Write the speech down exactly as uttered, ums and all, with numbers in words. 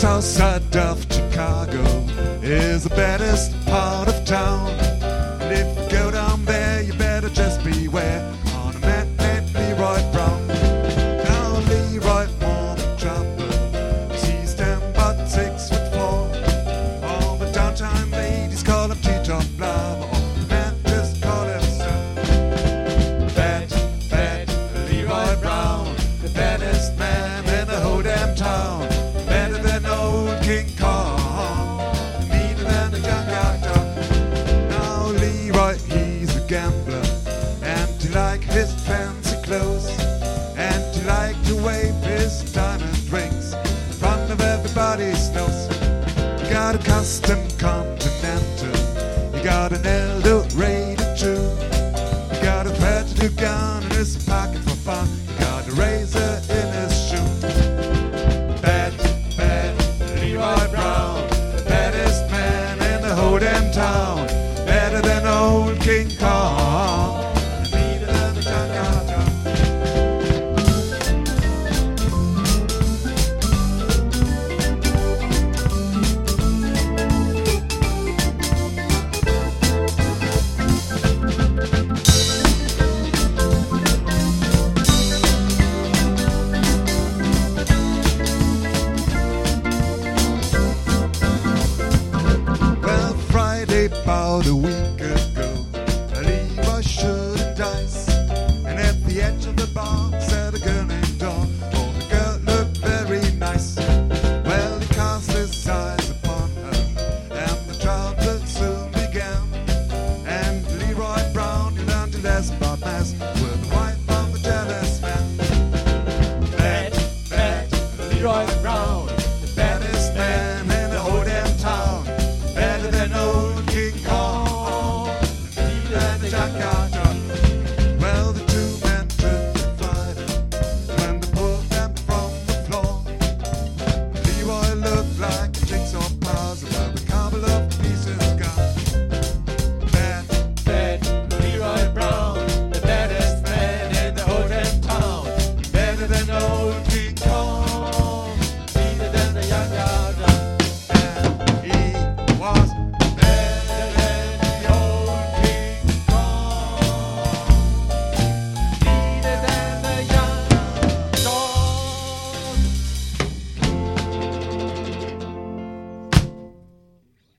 south side of Chicago is the baddest part of town. And if you go down there, you better just beware. On a man named Leroy Brown. Now Leroy won a chopper. He's ten but six foot four. All the downtown ladies call him T-Top Lava. All the men just call him Sir. Bad, bad Leroy Brown, the baddest man in the whole damn town. Better than old King Kong, meaner than a junkyard dog. Now Leroy, he's a gambler, and he like his fancy clothes, and he like to wave his diamond rings in front of everybody's nose. You got a custom Continental, you got an Eldorado too. You got a thirty-two gun in his pocket for fun. You got a razor in his shoe. Bad, bad Leroy Brown, the baddest man in the whole damn town. Better than old King Kong, and meaner than a junkyard dog. Well, Friday about a week